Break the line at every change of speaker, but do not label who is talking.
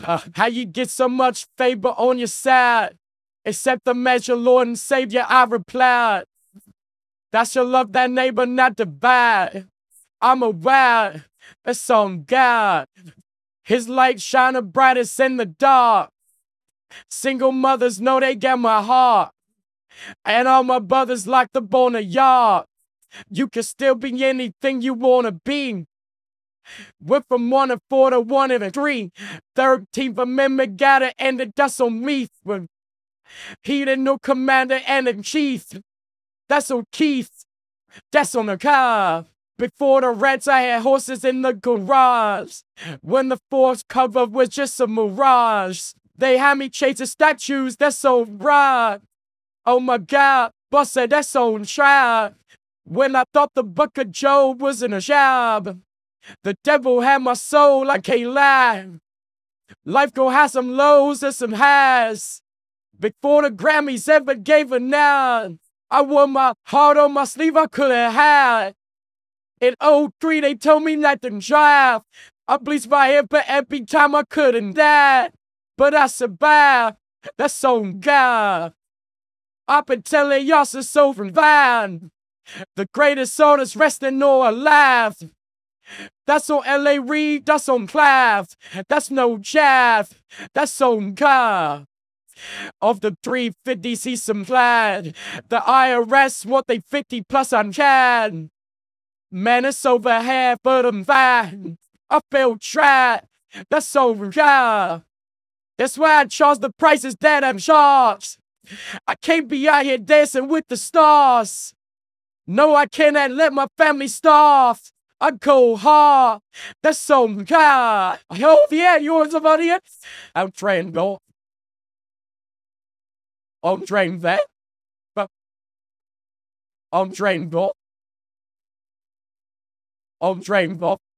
How you get so much favor on your side? Accept the measure, Lord and Savior, I replied. That's your love, that neighbor, not divide. I'm aware, it's on God. His light shining brightest in the dark. Single mothers know they get my heart. And all my brothers like the boneyard. You can still be anything you wanna be. Went from 1 and 4 to 1 and 3. 13th Amendment got it, and that's on me. He the new commander and in chief. That's on Keith. That's on the car. Before the rats, I had horses in the garage. When the forest cover was just a mirage. They had me chasing statues, that's so right. Oh my God, boss said that's on trial. When I thought the book of Job was in a job, the devil had my soul, I can't lie. Life gon' have some lows and some highs. Before the Grammys ever gave a nod, I wore my heart on my sleeve, I couldn't hide. In '03, they told me not to drive. I bleached my hair, but every time I couldn't die. But I survived, that's on God. I've been telling y'all since so from Vine. The greatest artists resting or alive. That's on L.A. Reid, that's on Clive. That's no jive, that's on God. Of the 350 he supplied, the IRS want they 50 plus on Chad. Man, it's over half, but I'm fine. I feel trapped, that's over God. That's why I charge the prices that I'm charged. I can't be out here dancing with the stars. No, I cannot let my family starve. I go hard, that's so God. Oh yeah, yours about it. I'm trained, go. I'm trained that. I'm trained, go. I'm trained, go.